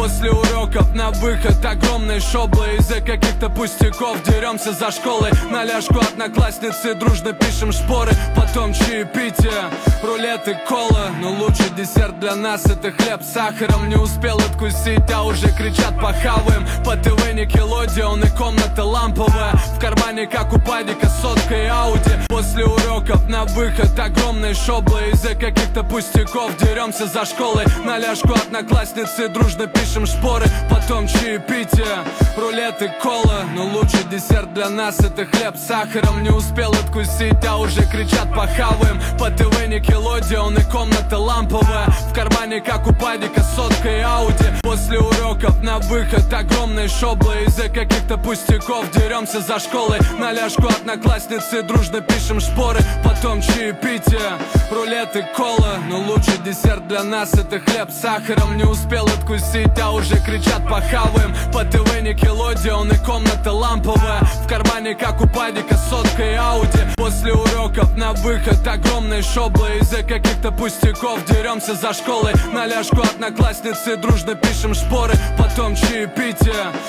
После уроков на выход огромные шоблы. Из-за каких-то пустяков деремся за школой. На ляжку одноклассницы дружно пишем шпоры. Потом чаепитие, рулет и кола. Но лучший десерт для нас это хлеб с сахаром. Не успел откусить, а уже кричат похаваем. По ТВ Никелодеон и комната ламповая. В кармане как у падика сотка и Ауди. После уроков на выход огромные шоблы. Из-за каких-то пустяков деремся за школой. На ляжку одноклассницы дружно пишем шпоры. Потом чаепитие, рулет и кола. Но лучший десерт для нас это хлеб с сахаром. Не успел откусить, а уже кричат похаваем. По ТВ Никелодеон и комната ламповая. В кармане как у падика сотка и Ауди. После уроков на выход огромные шоблы. Из-за каких-то пустяков деремся за школой. На ляжку одноклассницы дружно пишем шпоры. Потом чаепитие, рулет и кола. Но лучший десерт для нас это хлеб с сахаром. Не успел откусить, а уже кричат похаваем. По ТВ Никелодеон и комната ламповая. В кармане как у падика сотка и Ауди. После уроков на выход огромные шоблы. Из-за каких-то пустяков деремся за школой. На ляжку одноклассницы дружно пишем шпоры. Потом чаепитие,